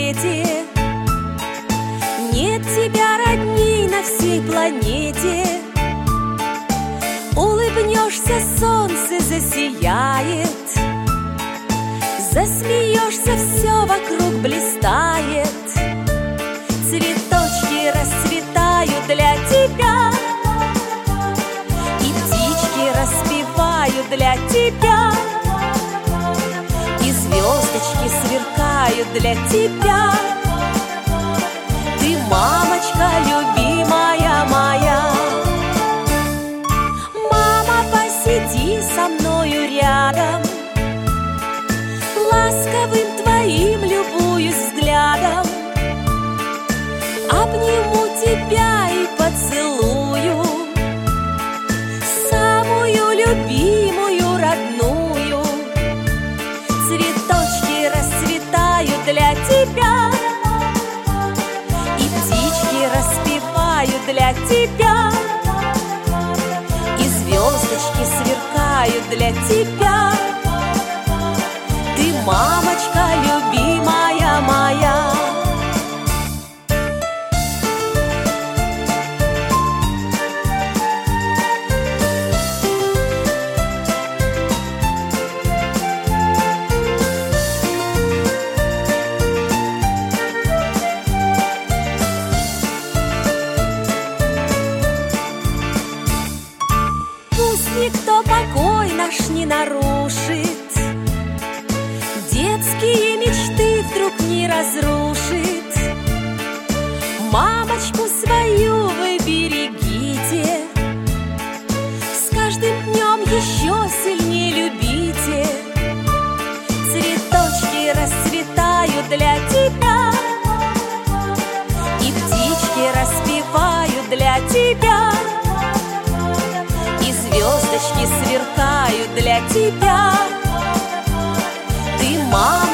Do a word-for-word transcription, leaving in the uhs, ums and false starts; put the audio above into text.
свете. Нет тебя родней на всей планете. Улыбнешься, солнце засияет, засмеешься, все вокруг блистает. Цветочки расцветают для тебя, и птички распевают для тебя, и звездочки сверкают для тебя. Ты, мамочка, любимая моя. Мама, посиди со мною рядом, ласковым твоим любуюсь взглядом. Обниму тебя и поцелую, самую любимую, родную. Цветочки расцветают для тебя, и птички распевают для тебя, и звездочки сверкают для тебя. Ты, мамочка, любимая моя. Пусть никто покой наш не нарушит, детские мечты вдруг не разрушит. Мамочку свою вы берегите, с каждым днем еще сильнее любите. Цветочки расцветают для тебя, и птички распевают для тебя, и звездочки сверкают для тебя. Ты, мама,